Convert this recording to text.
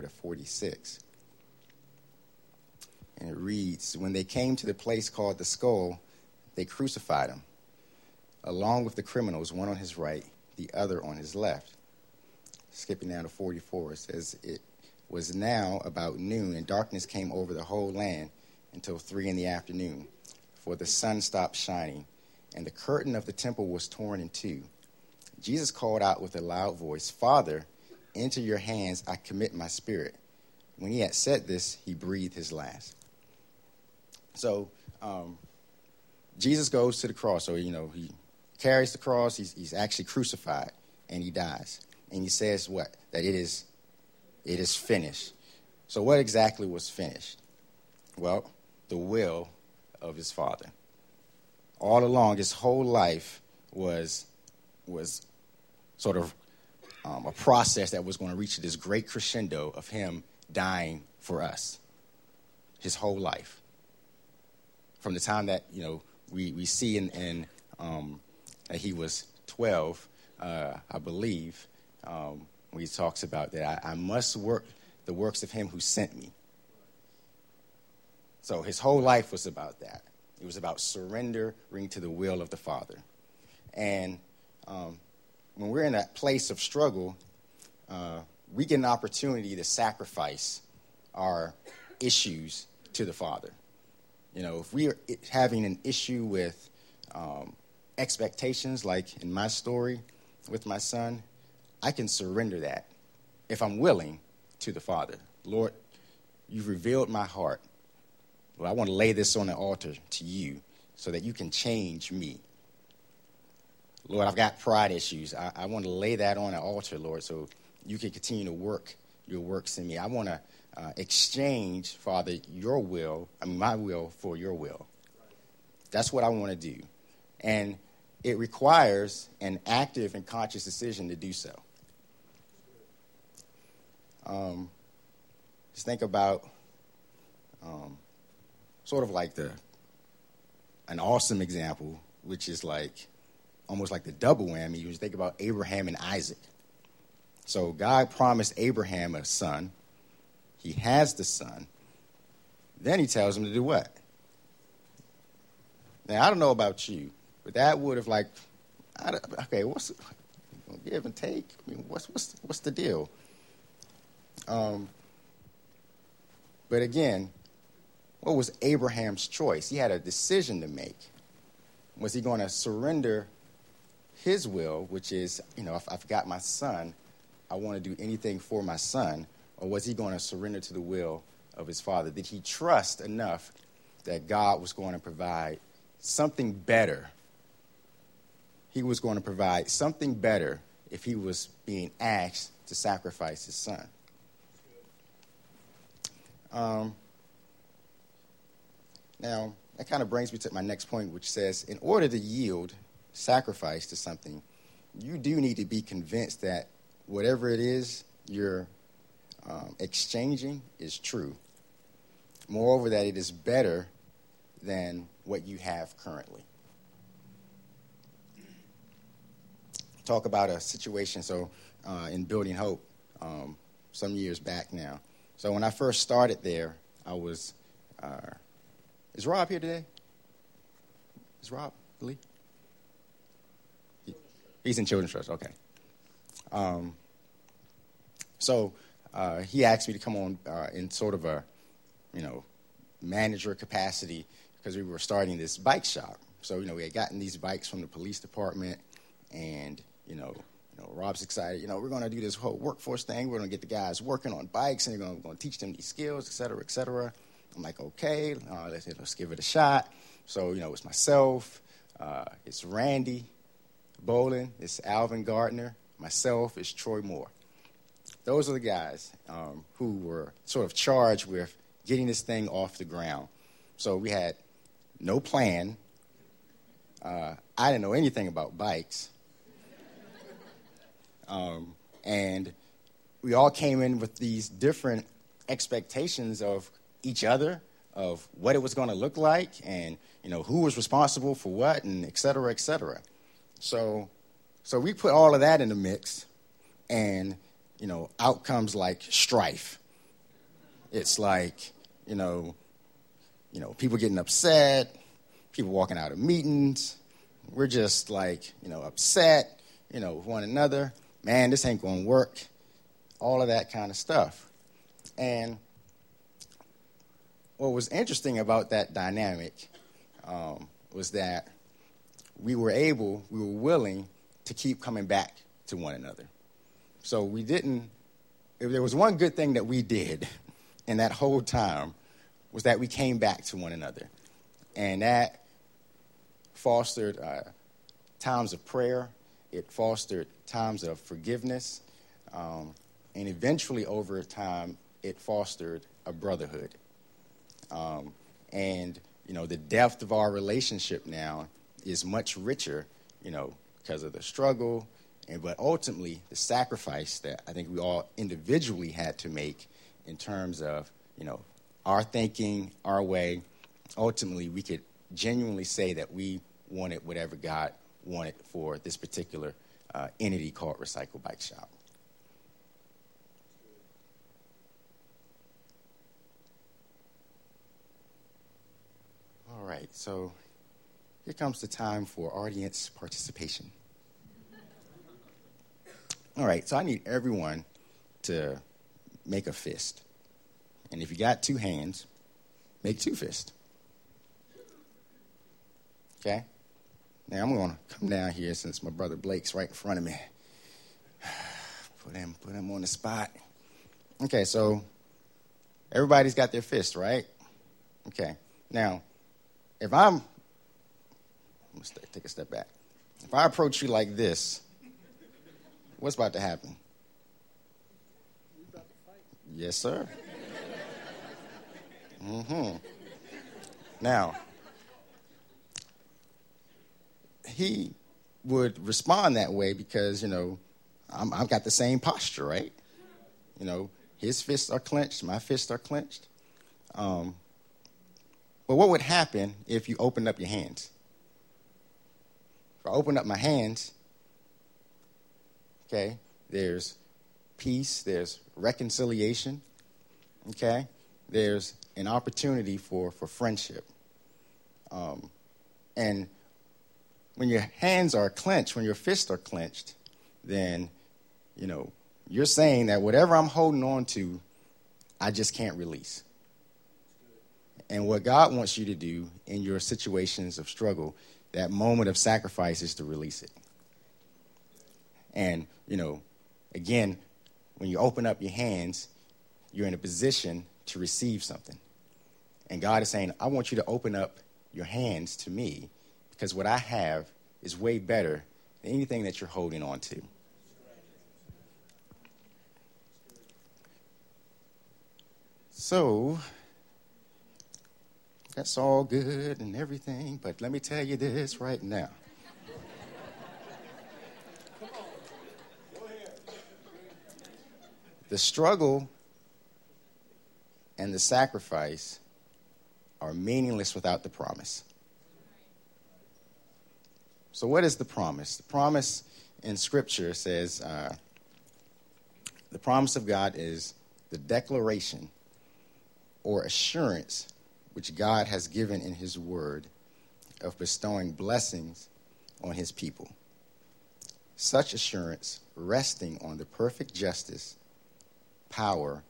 46. And it reads, when they came to the place called the Skull, they crucified him, along with the criminals, one on his right, the other on his left. Skipping down to 44, it says, it was now about noon, and darkness came over the whole land until 3 p.m, for the sun stopped shining, and the curtain of the temple was torn in two. Jesus called out with a loud voice, Father, into your hands I commit my spirit. When he had said this, he breathed his last. So Jesus goes to the cross. So, he carries the cross. He's actually crucified, and he dies. And he says what? That it is finished. So what exactly was finished? Well, the will of his Father. All along, his whole life was sort of a process that was going to reach this great crescendo of him dying for us. His whole life. From the time that, we see in that he was 12, I believe, when he talks about that, I must work the works of him who sent me. So his whole life was about that. It was about surrendering to the will of the Father. And when we're in that place of struggle, we get an opportunity to sacrifice our issues to the Father. If we are having an issue with expectations, like in my story with my son, I can surrender that if I'm willing to the Father. Lord, you've revealed my heart. Well, I want to lay this on the altar to you so that you can change me. Lord, I've got pride issues. I want to lay that on the altar, Lord, so you can continue to work your works in me. I want to exchange, Father, my will for your will. That's what I want to do. And it requires an active and conscious decision to do so. Just think about sort of like an awesome example, which is like almost like the double whammy. You think about Abraham and Isaac. So God promised Abraham a son. He has the son. Then he tells him to do what? Now, I don't know about you, but that would have what's give and take? I mean, what's the deal? But again, what was Abraham's choice? He had a decision to make. Was he going to surrender his will, which is, if I've got my son, I want to do anything for my son, or was he going to surrender to the will of his Father? Did he trust enough that God was going to provide something better? He was going to provide something better if he was being asked to sacrifice his son. Now, that kind of brings me to my next point, which says, in order to yield sacrifice to something, you do need to be convinced that whatever it is you're exchanging is true. Moreover, that it is better than what you have currently. Talk about a situation, in Building Hope, some years back now. So when I first started there, I was, is Rob here today? Is Rob Lee? He's in Children's Trust, okay. So he asked me to come on in sort of a, manager capacity because we were starting this bike shop. So, we had gotten these bikes from the police department, and, Rob's excited. We're going to do this whole workforce thing. We're going to get the guys working on bikes, and we're going to teach them these skills, et cetera, et cetera. I'm like, okay, let's give it a shot. So, it's myself, it's Randy Bolin, it's Alvin Gardner, myself, it's Troy Moore. Those are the guys who were sort of charged with getting this thing off the ground. So we had no plan. I didn't know anything about bikes. And we all came in with these different expectations of each other, of what it was going to look like, and, who was responsible for what, and et cetera, et cetera. So we put all of that in the mix, and, out comes like strife. It's like, people getting upset, people walking out of meetings. We're just like, upset, with one another. Man, this ain't going to work. All of that kind of stuff. And what was interesting about that dynamic was that we were willing to keep coming back to one another. So if there was one good thing that we did in that whole time, was that we came back to one another. And that fostered times of prayer. It fostered times of forgiveness. And eventually, over time, it fostered a brotherhood. And the depth of our relationship now is much richer, because of the struggle, but ultimately the sacrifice that I think we all individually had to make in terms of, our thinking, our way. Ultimately, we could genuinely say that we wanted whatever God wanted for this particular entity called Recycle Bike Shop. All right, so here comes the time for audience participation. All right, so I need everyone to make a fist. And if you got two hands, make two fists. Okay? Now I'm going to come down here since my brother Blake's right in front of me. Put him on the spot. Okay, so everybody's got their fist, right? Okay. Now, if I'm going to take a step back. If I approach you like this, what's about to happen? You about to fight? Yes, sir. Now, he would respond that way because, I've got the same posture, right? His fists are clenched, my fists are clenched. But what would happen if you opened up your hands? If I open up my hands, okay, there's peace, there's reconciliation, okay? There's an opportunity for friendship. And when your hands are clenched, when your fists are clenched, then, you're saying that whatever I'm holding on to, I just can't release. And what God wants you to do in your situations of struggle, that moment of sacrifice, is to release it. And, again, when you open up your hands, you're in a position to receive something. And God is saying, I want you to open up your hands to me because what I have is way better than anything that you're holding on to. So, that's all good and everything, but let me tell you this right now. The struggle and the sacrifice are meaningless without the promise. So what is the promise? The promise in Scripture says the promise of God is the declaration or assurance which God has given in his word of bestowing blessings on his people. Such assurance resting on the perfect justice, power,